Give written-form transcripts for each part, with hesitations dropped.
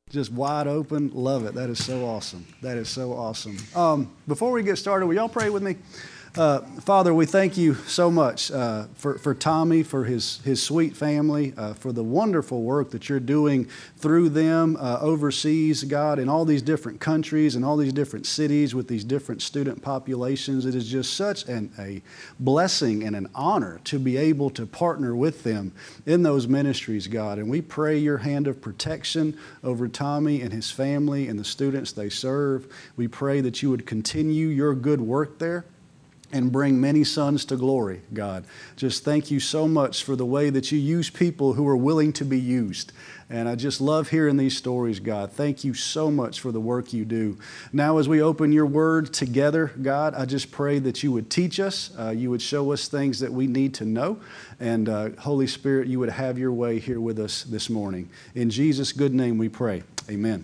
Just wide open. Love it. That is so awesome. That is so awesome. Before we get started, will y'all pray with me? Father, we thank you so much for Tommy, for his sweet family, for the wonderful work that you're doing through them overseas, God, in all these different countries and all these different cities with these different student populations. It is just such a blessing and an honor to be able to partner with them in those ministries, God. And we pray your hand of protection over Tommy and his family and the students they serve. We pray that you would continue your good work there and bring many sons to glory, God. Just thank you so much for the way that you use people who are willing to be used. And I just love hearing these stories, God. Thank you so much for the work you do. Now, as we open your word together, God, I just pray that you would teach us, you would show us things that we need to know, and Holy Spirit, you would have your way here with us this morning. In Jesus' good name we pray. Amen.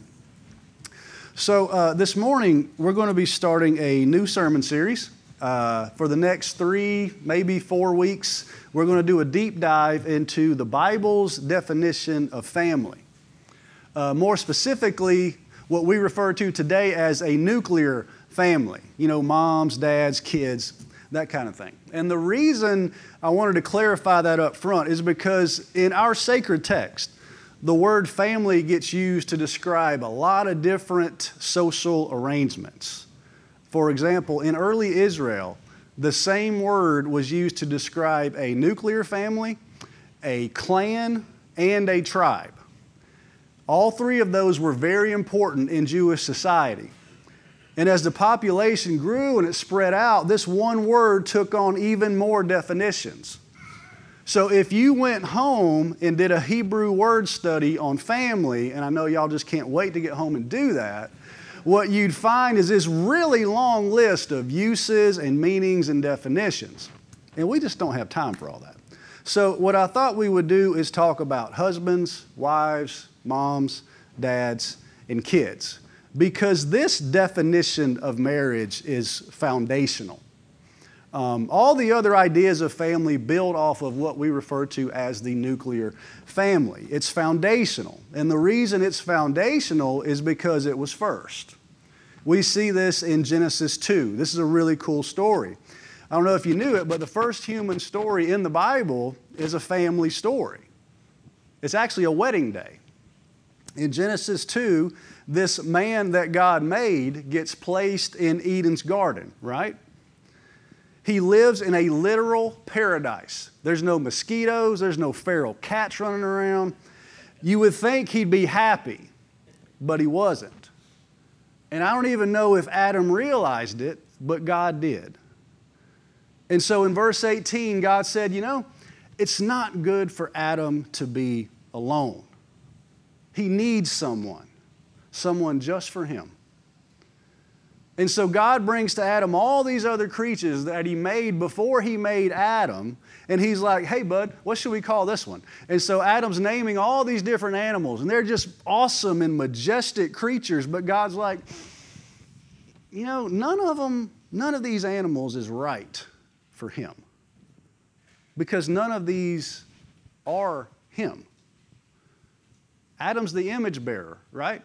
So this morning, we're going to be starting a new sermon series. For the next 3, maybe 4 weeks, we're going to do a deep dive into the Bible's definition of family. More specifically, what we refer to today as a nuclear family. You know, moms, dads, kids, that kind of thing. And the reason I wanted to clarify that up front is because in our sacred text, the word family gets used to describe a lot of different social arrangements. For example, in early Israel, the same word was used to describe a nuclear family, a clan, and a tribe. All three of those were very important in Jewish society. And as the population grew and it spread out, this one word took on even more definitions. So if you went home and did a Hebrew word study on family, and I know y'all just can't wait to get home and do that, what you'd find is this really long list of uses and meanings and definitions. And we just don't have time for all that. So what I thought we would do is talk about husbands, wives, moms, dads, and kids. Because this definition of marriage is foundational. All the other ideas of family build off of what we refer to as the nuclear family. It's foundational. And the reason it's foundational is because it was first. We see this in Genesis 2. This is a really cool story. I don't know if you knew it, but the first human story in the Bible is a family story. It's actually a wedding day. In Genesis 2, this man that God made gets placed in Eden's garden, right? He lives in a literal paradise. There's no mosquitoes. There's no feral cats running around. You would think he'd be happy, but he wasn't. And I don't even know if Adam realized it, but God did. And so in verse 18, God said, you know, it's not good for Adam to be alone. He needs someone just for him. And so God brings to Adam all these other creatures that he made before he made Adam. And he's like, hey, bud, what should we call this one? And so Adam's naming all these different animals. And they're just awesome and majestic creatures. But God's like, you know, none of these animals is right for him. Because none of these are him. Adam's the image bearer, right?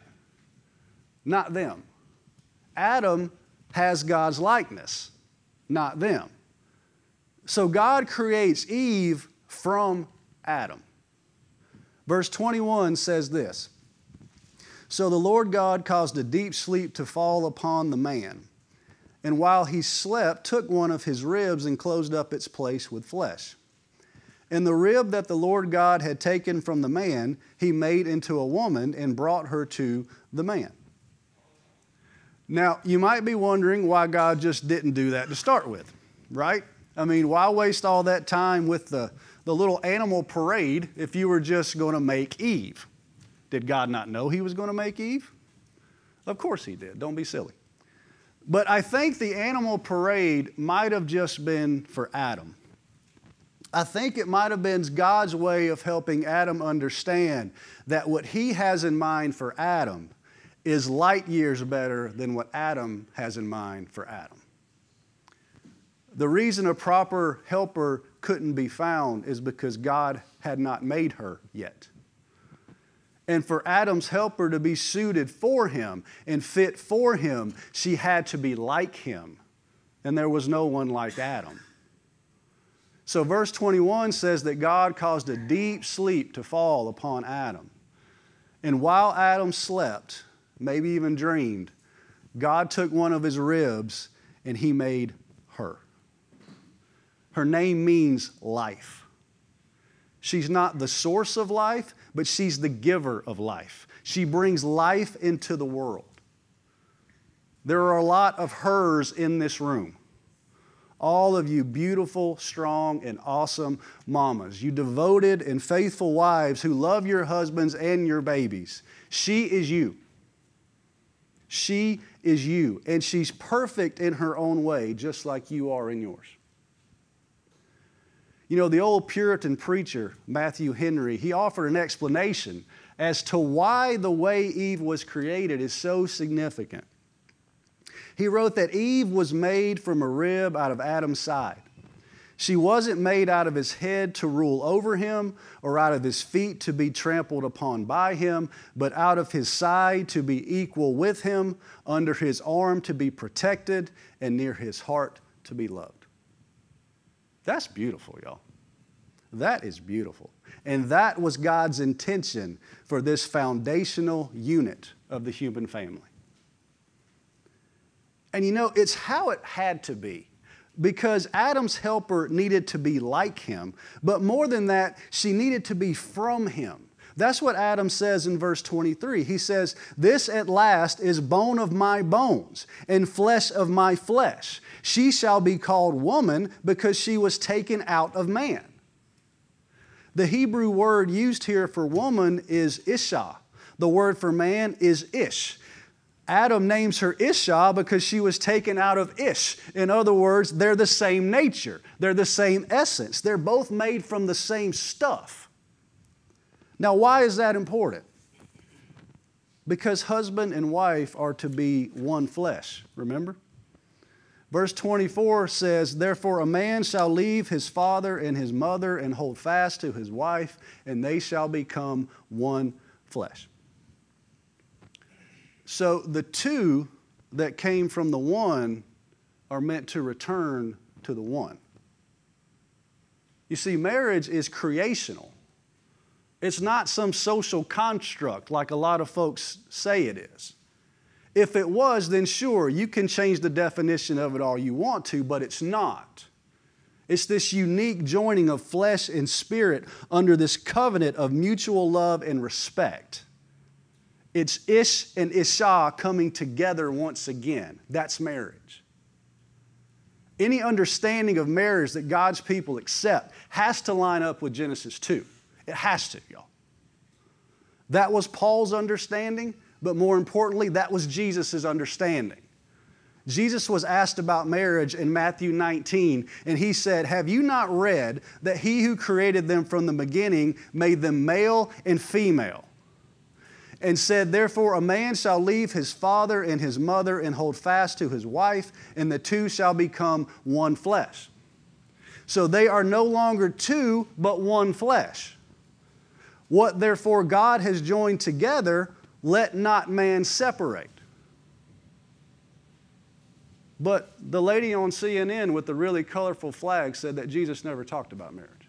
Not them. Adam has God's likeness, not them. So God creates Eve from Adam. Verse 21 says this, so the Lord God caused a deep sleep to fall upon the man, and while he slept, took one of his ribs and closed up its place with flesh. And the rib that the Lord God had taken from the man, he made into a woman and brought her to the man. Now, you might be wondering why God just didn't do that to start with, right? I mean, why waste all that time with the little animal parade if you were just going to make Eve? Did God not know he was going to make Eve? Of course he did. Don't be silly. But I think the animal parade might have just been for Adam. I think it might have been God's way of helping Adam understand that what he has in mind for Adam is light years better than what Adam has in mind for Adam. The reason a proper helper couldn't be found is because God had not made her yet. And for Adam's helper to be suited for him and fit for him, she had to be like him. And there was no one like Adam. So verse 21 says that God caused a deep sleep to fall upon Adam. And while Adam slept, maybe even dreamed, God took one of his ribs and he made her. Her name means life. She's not the source of life, but she's the giver of life. She brings life into the world. There are a lot of hers in this room. All of you beautiful, strong, and awesome mamas. You devoted and faithful wives who love your husbands and your babies. She is you. She is you. And she's perfect in her own way, just like you are in yours. You know, the old Puritan preacher, Matthew Henry, he offered an explanation as to why the way Eve was created is so significant. He wrote that Eve was made from a rib out of Adam's side. She wasn't made out of his head to rule over him or out of his feet to be trampled upon by him, but out of his side to be equal with him, under his arm to be protected, and near his heart to be loved. That's beautiful, y'all. That is beautiful. And that was God's intention for this foundational unit of the human family. And you know, it's how it had to be, because Adam's helper needed to be like him, but more than that, she needed to be from him. That's what Adam says in verse 23. He says, "This at last is bone of my bones and flesh of my flesh. She shall be called woman because she was taken out of man." The Hebrew word used here for woman is Isha. The word for man is Ish. Adam names her Isha because she was taken out of Ish. In other words, they're the same nature. They're the same essence. They're both made from the same stuff. Now, why is that important? Because husband and wife are to be one flesh, remember? Verse 24 says, "Therefore a man shall leave his father and his mother and hold fast to his wife, and they shall become one flesh." So the two that came from the one are meant to return to the one. You see, marriage is creational. It's not some social construct like a lot of folks say it is. If it was, then sure, you can change the definition of it all you want to, but it's not. It's this unique joining of flesh and spirit under this covenant of mutual love and respect. It's Ish and Isha coming together once again. That's marriage. Any understanding of marriage that God's people accept has to line up with Genesis 2. It has to, y'all. That was Paul's understanding, but more importantly, that was Jesus' understanding. Jesus was asked about marriage in Matthew 19, and he said, "Have you not read that he who created them from the beginning made them male and female? And said, therefore a man shall leave his father and his mother and hold fast to his wife, and the two shall become one flesh." So they are no longer two, but one flesh. "What therefore God has joined together, let not man separate." But the lady on CNN with the really colorful flag said that Jesus never talked about marriage.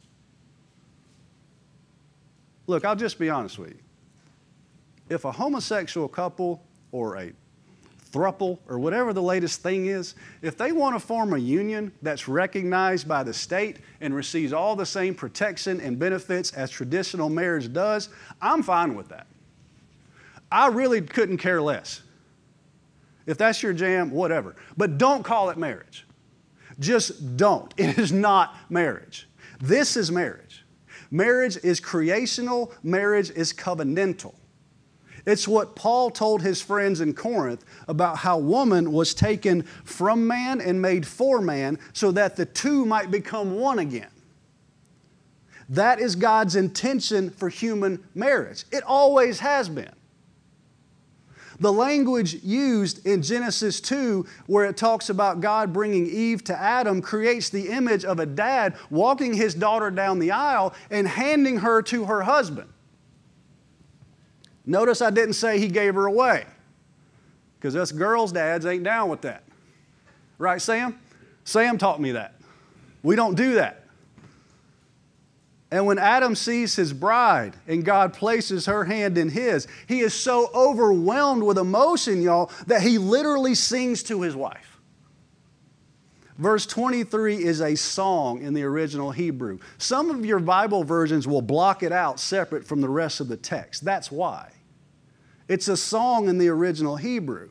Look, I'll just be honest with you. If a homosexual couple or a throuple or whatever the latest thing is, if they want to form a union that's recognized by the state and receives all the same protection and benefits as traditional marriage does, I'm fine with that. I really couldn't care less. If that's your jam, whatever. But don't call it marriage. Just don't. It is not marriage. This is marriage. Marriage is creational. Marriage is covenantal. It's what Paul told his friends in Corinth about how woman was taken from man and made for man so that the two might become one again. That is God's intention for human marriage. It always has been. The language used in Genesis 2, where it talks about God bringing Eve to Adam, creates the image of a dad walking his daughter down the aisle and handing her to her husband. Notice I didn't say he gave her away, because us girls' dads ain't down with that. Right, Sam? Sam taught me that. We don't do that. And when Adam sees his bride and God places her hand in his, he is so overwhelmed with emotion, y'all, that he literally sings to his wife. Verse 23 is a song in the original Hebrew. Some of your Bible versions will block it out separate from the rest of the text. That's why. It's a song in the original Hebrew.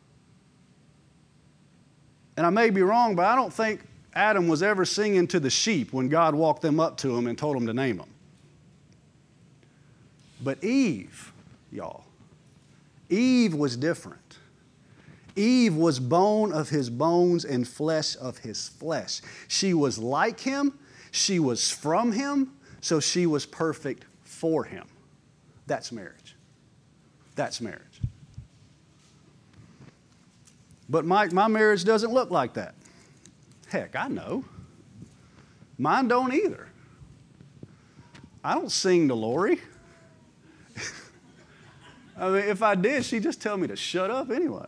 And I may be wrong, but I don't think Adam was ever singing to the sheep when God walked them up to him and told them to name them. But Eve, y'all, Eve was different. Eve was bone of his bones and flesh of his flesh. She was like him, she was from him, so she was perfect for him. That's marriage. That's marriage. But Mike, my marriage doesn't look like that. Heck, I know. Mine don't either. I don't sing to Lori. I mean, if I did, she'd just tell me to shut up anyway.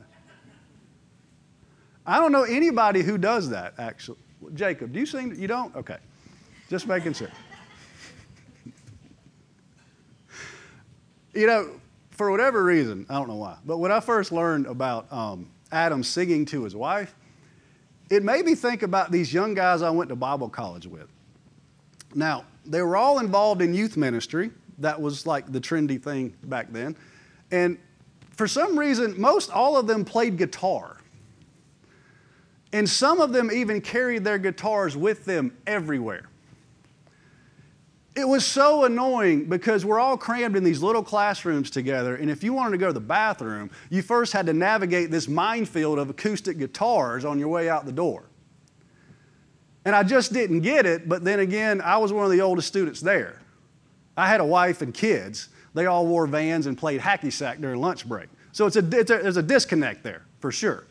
I don't know anybody who does that, actually. Jacob, do you sing? You don't? Okay. Just making sure. You know, for whatever reason, I don't know why, but when I first learned about Adam singing to his wife, it made me think about these young guys I went to Bible college with. Now, they were all involved in youth ministry. That was like the trendy thing back then. And for some reason, all of them played guitar. And some of them even carried their guitars with them everywhere. It was so annoying because we're all crammed in these little classrooms together, and if you wanted to go to the bathroom, you first had to navigate this minefield of acoustic guitars on your way out the door. And I just didn't get it, but then again, I was one of the oldest students there. I had a wife and kids. They all wore Vans and played hacky sack during lunch break. So there's a disconnect there, for sure.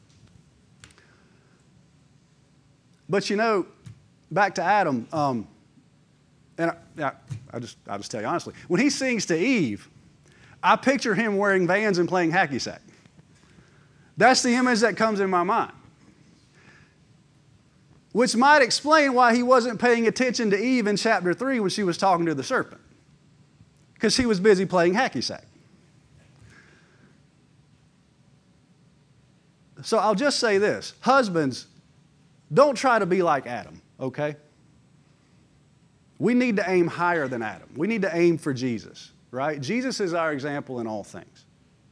But you know, back to Adam, and I'll just tell you honestly, when he sings to Eve, I picture him wearing Vans and playing hacky sack. That's the image that comes in my mind. Which might explain why he wasn't paying attention to Eve in chapter 3 when she was talking to the serpent. Because he was busy playing hacky sack. So I'll just say this. Husbands, don't try to be like Adam, okay? We need to aim higher than Adam. We need to aim for Jesus, right? Jesus is our example in all things.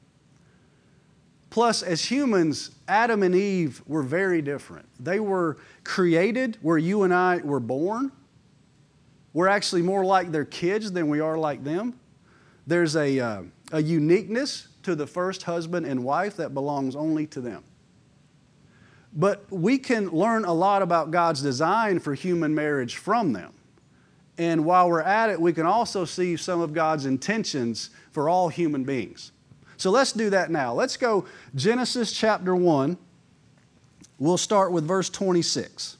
Plus, as humans, Adam and Eve were very different. They were created where you and I were born. We're actually more like their kids than we are like them. There's a uniqueness to the first husband and wife that belongs only to them. But we can learn a lot about God's design for human marriage from them. And while we're at it, we can also see some of God's intentions for all human beings. So let's do that now. Let's go Genesis chapter 1. We'll start with verse 26.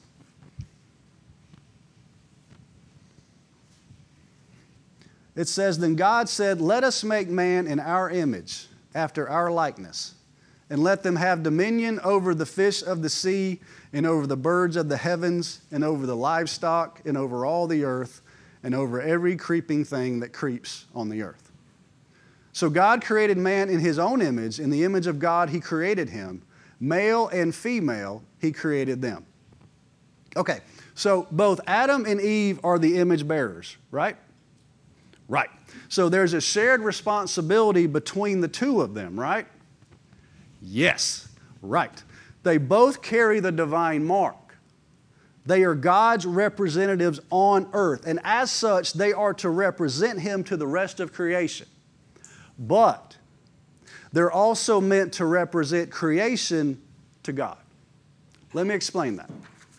It says, "Then God said, 'Let us make man in our image, after our likeness, and let them have dominion over the fish of the sea, and over the birds of the heavens, and over the livestock, and over all the earth, and over every creeping thing that creeps on the earth.' So God created man in his own image. In the image of God he created him. Male and female he created them." Okay, so both Adam and Eve are the image bearers, right? Right. So there's a shared responsibility between the two of them, right? Yes, right. They both carry the divine mark. They are God's representatives on earth, and as such, they are to represent Him to the rest of creation. But they're also meant to represent creation to God. Let me explain that.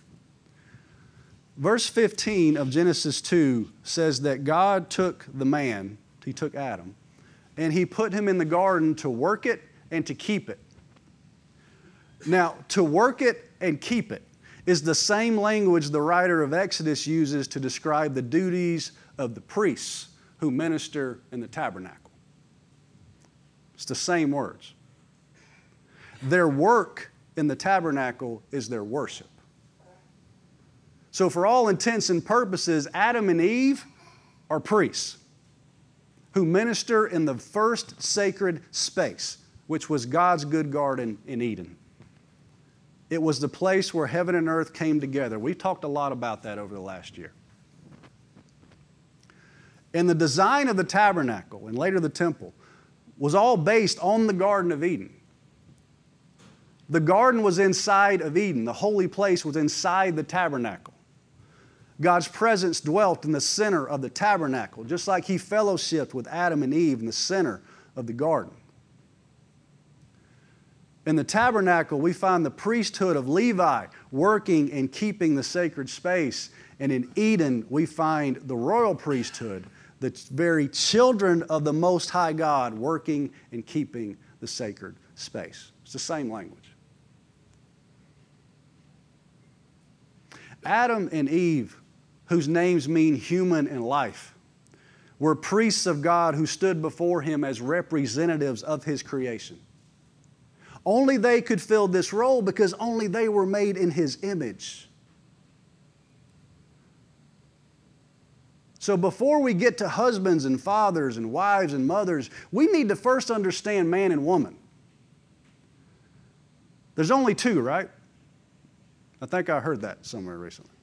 Verse 15 of Genesis 2 says that God took the man, He took Adam, and He put him in the garden to work it and to keep it. Now, to work it and keep it is the same language the writer of Exodus uses to describe the duties of the priests who minister in the tabernacle. It's the same words. Their work in the tabernacle is their worship. So for all intents and purposes, Adam and Eve are priests who minister in the first sacred space, which was God's good garden in Eden. It was the place where heaven and earth came together. We've talked a lot about that over the last year. And the design of the tabernacle and later the temple was all based on the Garden of Eden. The garden was inside of Eden. The holy place was inside the tabernacle. God's presence dwelt in the center of the tabernacle, just like He fellowshiped with Adam and Eve in the center of the garden. In the tabernacle, we find the priesthood of Levi working and keeping the sacred space. And in Eden, we find the royal priesthood, the very children of the Most High God working and keeping the sacred space. It's the same language. Adam and Eve, whose names mean human and life, were priests of God who stood before Him as representatives of His creation. Only they could fill this role because only they were made in His image. So before we get to husbands and fathers and wives and mothers, we need to first understand man and woman. There's only two, right? I think I heard that somewhere recently.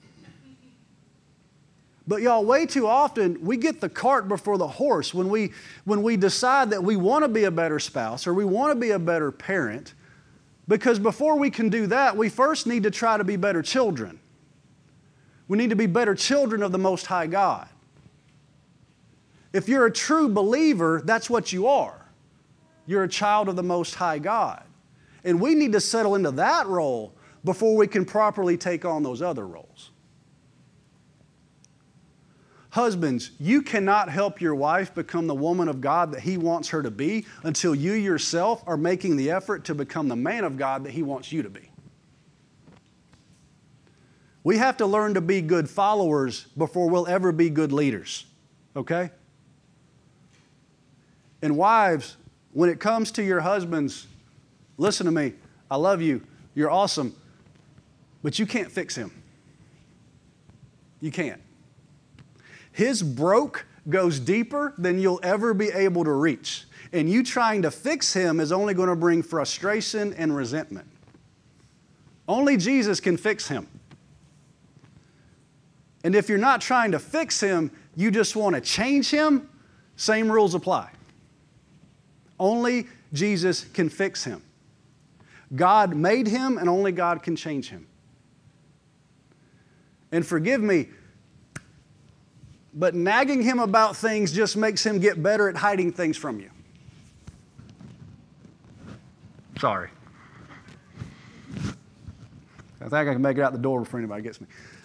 But y'all, way too often we get the cart before the horse when we decide that we want to be a better spouse or we want to be a better parent, because before we can do that, we first need to try to be better children. We need to be better children of the Most High God. If you're a true believer, that's what you are. You're a child of the Most High God. And we need to settle into that role before we can properly take on those other roles. Husbands, you cannot help your wife become the woman of God that He wants her to be until you yourself are making the effort to become the man of God that He wants you to be. We have to learn to be good followers before we'll ever be good leaders, okay? And wives, when it comes to your husbands, listen to me. I love you. You're awesome. But you can't fix him. You can't. His broke goes deeper than you'll ever be able to reach. And you trying to fix him is only going to bring frustration and resentment. Only Jesus can fix him. And if you're not trying to fix him, you just want to change him, same rules apply. Only Jesus can fix him. God made him, and only God can change him. And forgive me, but nagging him about things just makes him get better at hiding things from you. Sorry. I think I can make it out the door before anybody gets me.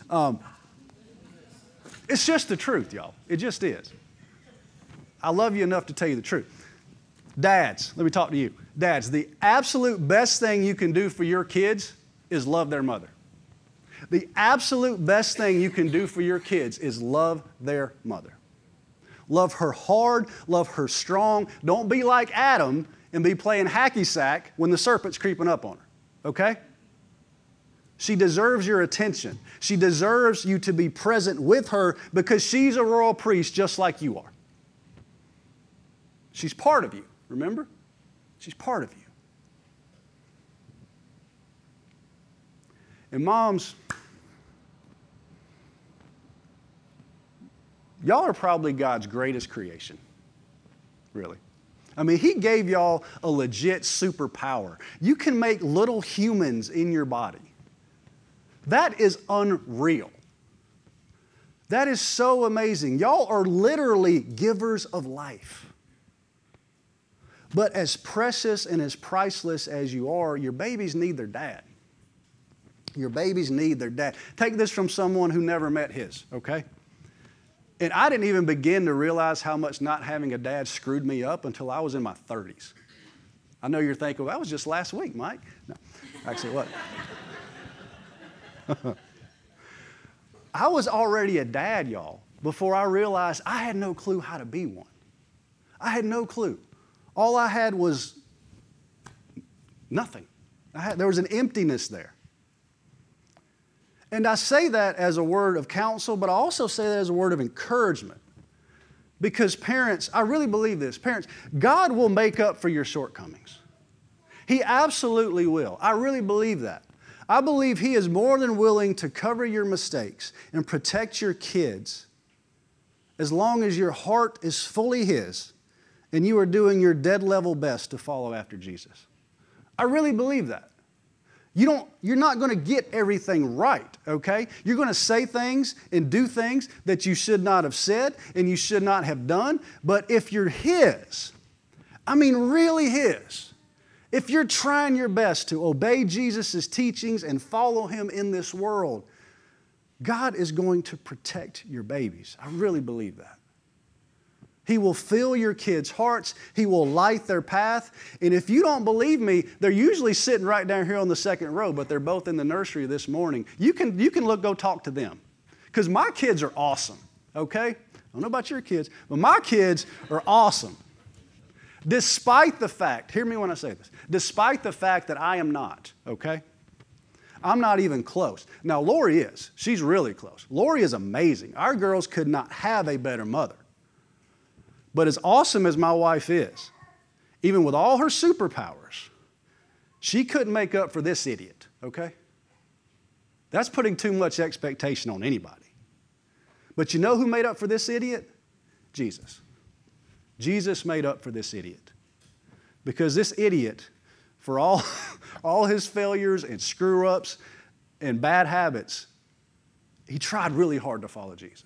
It's just the truth, y'all. It just is. I love you enough to tell you the truth. Dads, let me talk to you. Dads, the absolute best thing you can do for your kids is love their mother. The absolute best thing you can do for your kids is love their mother. Love her hard, love her strong. Don't be like Adam and be playing hacky sack when the serpent's creeping up on her, okay? She deserves your attention. She deserves you to be present with her because she's a royal priest just like you are. She's part of you, remember? She's part of you. And moms, y'all are probably God's greatest creation, really. I mean, He gave y'all a legit superpower. You can make little humans in your body. That is unreal. That is so amazing. Y'all are literally givers of life. But as precious and as priceless as you are, your babies need their dad. Your babies need their dad. Take this from someone who never met his, okay? And I didn't even begin to realize how much not having a dad screwed me up until I was in my 30s. I know you're thinking, well, that was just last week, Mike. No, actually it wasn't. I was already a dad, y'all, before I realized I had no clue how to be one. I had no clue. All I had was nothing. There was an emptiness there. And I say that as a word of counsel, but I also say that as a word of encouragement. Because parents, I really believe this. Parents, God will make up for your shortcomings. He absolutely will. I really believe that. I believe He is more than willing to cover your mistakes and protect your kids as long as your heart is fully His and you are doing your dead level best to follow after Jesus. I really believe that. You're not going to get everything right, okay? You're going to say things and do things that you should not have said and you should not have done. But if you're His, I mean really His, if you're trying your best to obey Jesus' teachings and follow Him in this world, God is going to protect your babies. I really believe that. He will fill your kids' hearts. He will light their path. And if you don't believe me, they're usually sitting right down here on the second row, but they're both in the nursery this morning. You can go talk to them. Because my kids are awesome, okay? I don't know about your kids, but my kids are awesome. Despite the fact, hear me when I say this, despite the fact that I am not, okay? I'm not even close. Now, Lori is. She's really close. Lori is amazing. Our girls could not have a better mother. But as awesome as my wife is, even with all her superpowers, she couldn't make up for this idiot, okay? That's putting too much expectation on anybody. But you know who made up for this idiot? Jesus. Jesus made up for this idiot. Because this idiot, for all his failures and screw-ups and bad habits, he tried really hard to follow Jesus.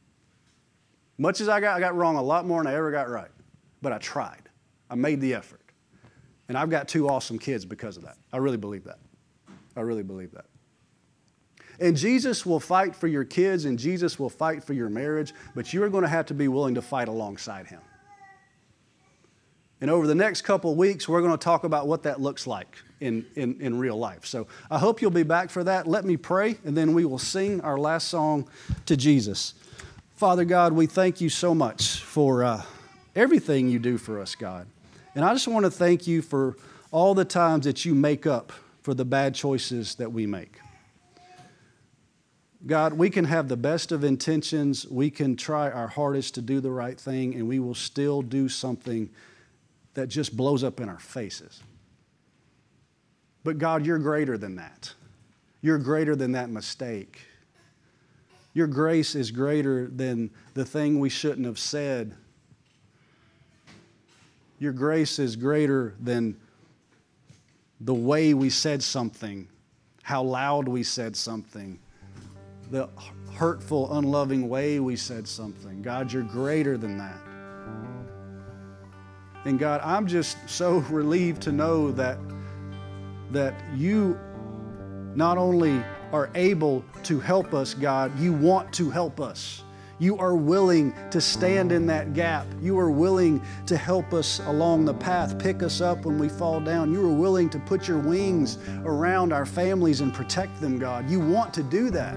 Much as I got wrong a lot more than I ever got right. But I tried. I made the effort. And I've got 2 awesome kids because of that. I really believe that. I really believe that. And Jesus will fight for your kids and Jesus will fight for your marriage, but you are going to have to be willing to fight alongside Him. And over the next couple of weeks, we're going to talk about what that looks like in real life. So I hope you'll be back for that. Let me pray, and then we will sing our last song to Jesus. Father God, we thank You so much for everything You do for us, God. And I just want to thank You for all the times that You make up for the bad choices that we make. God, we can have the best of intentions. We can try our hardest to do the right thing, and we will still do something that just blows up in our faces. But God, You're greater than that. You're greater than that mistake. Your grace is greater than the thing we shouldn't have said. Your grace is greater than the way we said something, how loud we said something, the hurtful, unloving way we said something. God, You're greater than that. And God, I'm just so relieved to know that You not only are able to help us, God, You want to help us. You are willing to stand in that gap. You are willing to help us along the path, pick us up when we fall down. You are willing to put Your wings around our families and protect them, God. You want to do that.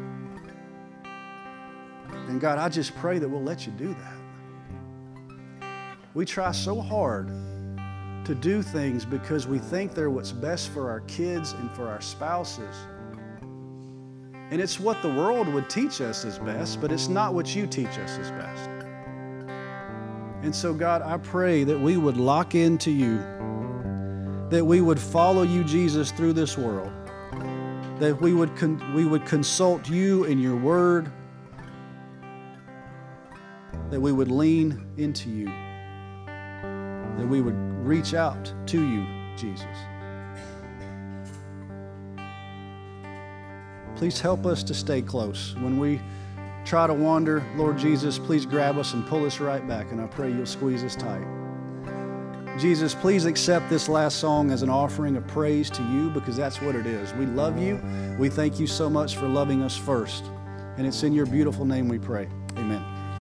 And God, I just pray that we'll let You do that. We try so hard to do things because we think they're what's best for our kids and for our spouses. And it's what the world would teach us is best, but it's not what You teach us is best. And so, God, I pray that we would lock into You, that we would follow You, Jesus, through this world, that we would consult You in Your Word, that we would lean into You, that we would reach out to You, Jesus. Please help us to stay close. When we try to wander, Lord Jesus, please grab us and pull us right back, and I pray You'll squeeze us tight. Jesus, please accept this last song as an offering of praise to You, because that's what it is. We love You. We thank You so much for loving us first. And it's in Your beautiful name we pray.